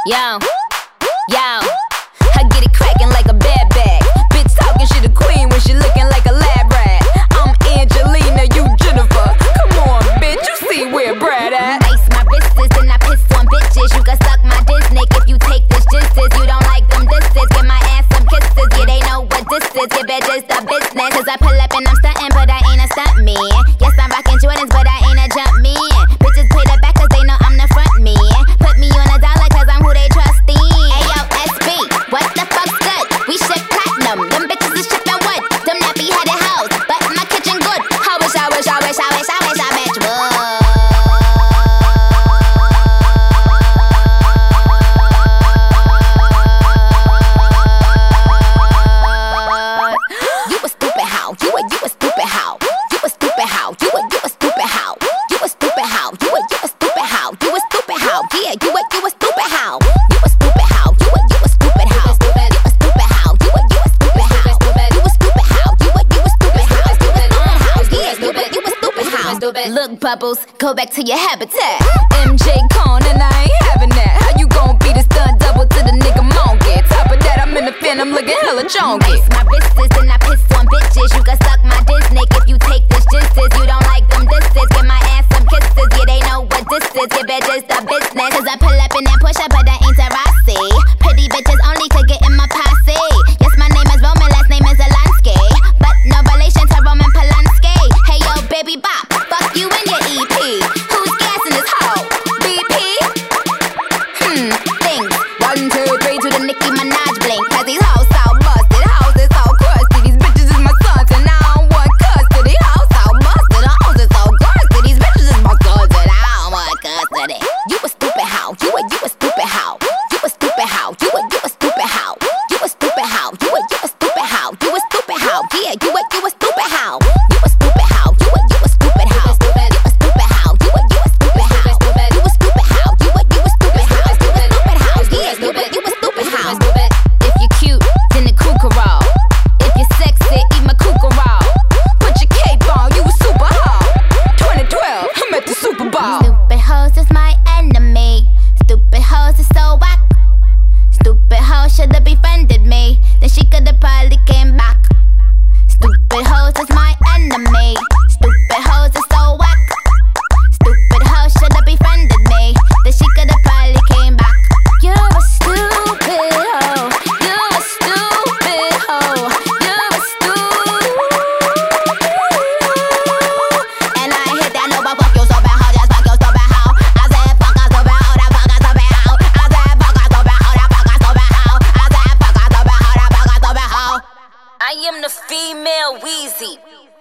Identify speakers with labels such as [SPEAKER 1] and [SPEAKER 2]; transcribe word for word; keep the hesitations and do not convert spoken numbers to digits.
[SPEAKER 1] Yo, yo, I get it crackin' like a bad bag. Bitch talking, she the queen when she looking like a lab rat. I'm Angelina, you Jennifer. Come on, bitch, you see where Brad at?
[SPEAKER 2] Ice my wrists and I piss on bitches. You can suck my Disney if you take this justice. You don't like them disses, give my ass some kisses. Yeah, they know what this is, yeah, bitch, it's the business. Cause I pull up and I'm stuntin', but I ain't a stunt man. Yes, I'm rockin' Jordans, but I ain't a jump man. Bitches play the back cause they know I'm the front man. Put me on a dollar cause I'm who they trust in. Ayo, S B, what the fuck's good? We ship platinum, them bitches is shipping wood. Them nappy headed hoes, but my kitchen good. I wish, I wish, I wish, I wish, I wish I bitch would. You a stupid how? You a, you a stupid how? You a stupid how? You a, you a stupid how? You a stupid how? You a, you a stupid how? You a stupid how? Yeah, you a, you a stupid how? You a stupid how? You a, you a stupid how? You a stupid how? You a, you a stupid how? You a stupid how? You a, you a stupid how? You a stupid how? Yeah, stupid, you a stupid how? Look, Bubbles, go back to your habitat. M J Con and I ain't having that. How you gon' be the stunt double to the nigga monkey? Top of that, I'm in the phantom looking hella chonky. Ice my wrists and I piss on bitches. You can suck my Disney if you take this justice. You don't like them disses, give my ass some kisses. Yeah, they know what this is, yeah, bitch, it's the business. Cause I pull up in that push up, but I ain't Tarasi. Pretty bitches only could get in my posse. Yes, my name is Roman, last name is Zelensky, but no relation to Roman Polanski. Hey yo, baby bop, fuck you and your E P. Who's gassing this hoe? B P? Hmm, things. One, two, three to the Nicki Minaj blink. Cause these hoes so busted, hoes is so crusty. These bitches is my sons and I don't want custody. Hoes so busted, hoes is so crusty. These bitches is my sons and I don't want custody. You a stupid how? You a, you a stupid how? You a stupid how? You a, you a stupid how? You a stupid how? You a, you a stupid how? You a stupid how? Yeah, you a, you a stupid how? You a stupid how? You a, you a stupid how? You a stupid how? You a, you a stupid how? You a stupid how? You a, you a stupid how? You a stupid how? Yeah, stupid, you a stupid how? If you cute, then the kookaroo. If you sexy, eat my kookaroo. Put your cape on, you a super hoe. twenty twelve, I'm at the Super Bowl. Stupid hoes is my enemy. Stupid hoes is so whack. Stupid hoe should've befriended me, then she could've probably came back. Stupid hoes is my enemy. Stupid hoes is so whack. Stupid hoe should've befriended me, then she could've probably came back. You're a stupid hoe. You're a stupid hoe. You're a stupid. And I hit that no, but fuck you so bad, hoe. Just fuck you so bad, hoe. I said fuck us so bad, hoe. That fuck us so bad, hoe. I said fuck us so bad, hoe. That fuck us so bad, hoe. I said fuck us so bad, hoe. That fuck us so bad, hoe.
[SPEAKER 1] I am the female Weezy.